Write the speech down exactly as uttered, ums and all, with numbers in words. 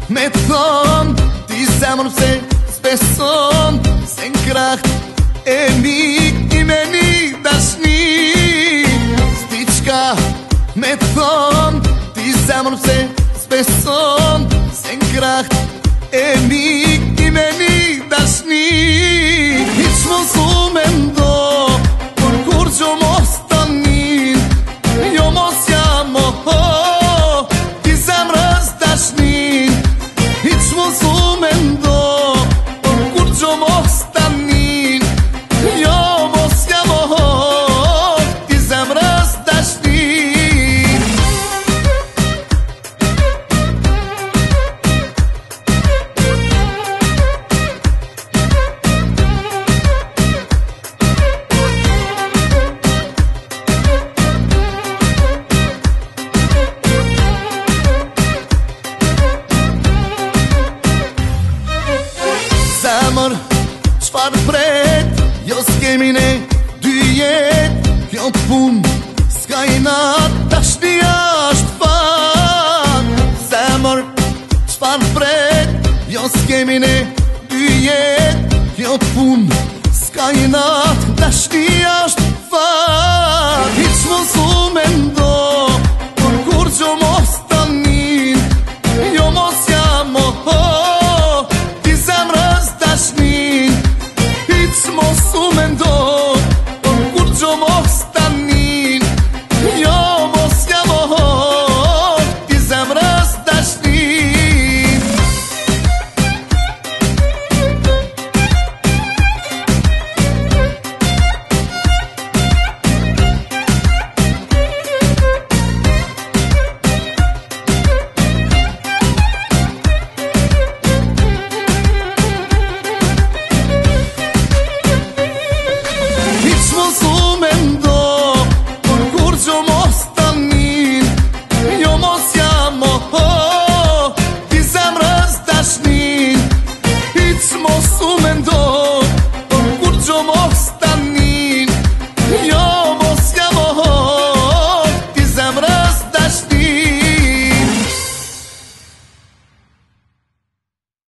me thon, ti zemër pse s'beson, se n'kraht e mik i me një dashni. S'di qka me thon, ti zemër pse s'beson, se n'kraht e mik i me një dashni. Hiq mos u me ndo, kur kur që mos të nin, jo mos jam moho, ti zemrës dashnin. Hiq mos u me ndo, kur kur që mos të nin, jo mos jam moho, ti zemrës dashnin. Zemër, qfar pret, jo s'kemi ne dy jet, kjo pun s'ka i nat, tashni ashtë fat. Zemër, qfar pret, jo s'kemi ne dy jet, kjo pun s'ka i nat, tashni ashtë fat. Hiq mos u me ndo,